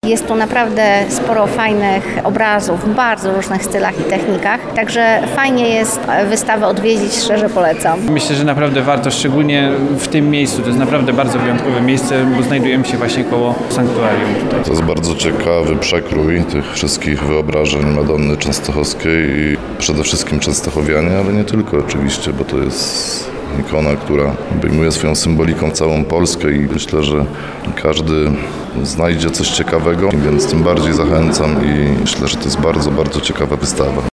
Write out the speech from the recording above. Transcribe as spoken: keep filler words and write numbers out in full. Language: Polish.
Jest tu naprawdę sporo fajnych obrazów w bardzo różnych stylach i technikach, także fajnie jest wystawę odwiedzić, szczerze polecam. Myślę, że naprawdę warto, szczególnie w tym miejscu. To jest naprawdę bardzo wyjątkowe miejsce, bo znajdujemy się właśnie koło sanktuarium tutaj. To jest bardzo ciekawy przekrój tych wszystkich wyobrażeń Madonny Częstochowskiej i przede wszystkim częstochowianie, ale nie tylko oczywiście, bo to jest ikona, która obejmuje swoją symboliką całą Polskę i myślę, że każdy znajdzie coś ciekawego, więc tym bardziej zachęcam i myślę, że to jest bardzo, bardzo ciekawa wystawa.